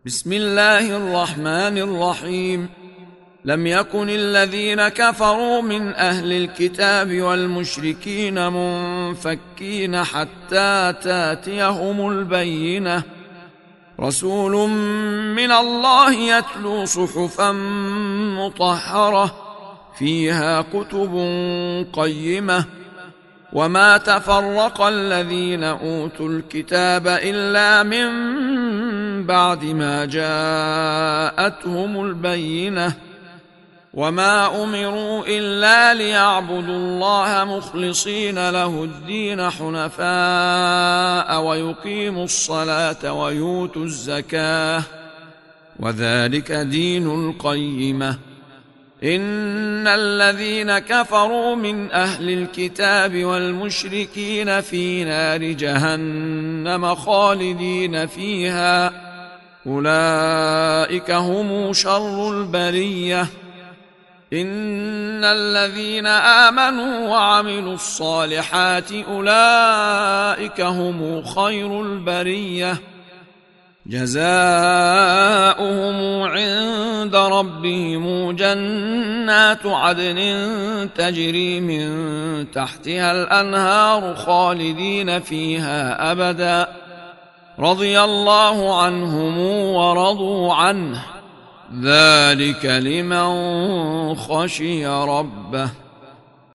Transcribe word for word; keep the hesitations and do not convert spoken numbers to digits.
بسم الله الرحمن الرحيم. لم يكن الذين كفروا من أهل الكتاب والمشركين منفكين حتى تاتيهم البينة، رسول من الله يتلو صحفا مطهرة فيها كتب قيمة، وما تفرق الذين أوتوا الكتاب إلا من بعد ما جاءتهم البينة، وما أمروا إلا ليعبدوا الله مخلصين له الدين حنفاء ويقيموا الصلاة ويؤتوا الزكاة، وذلك دين القيمة. إن الذين كفروا من أهل الكتاب والمشركين في نار جهنم خالدين فيها، أولئك هم شر البرية. إن الذين آمنوا وعملوا الصالحات أولئك هم خير البرية، جزاؤهم عند ربهم جنات عدن تجري من تحتها الأنهار خالدين فيها أبدا، رضي الله عنهم ورضوا عنه، ذلك لمن خشي ربه.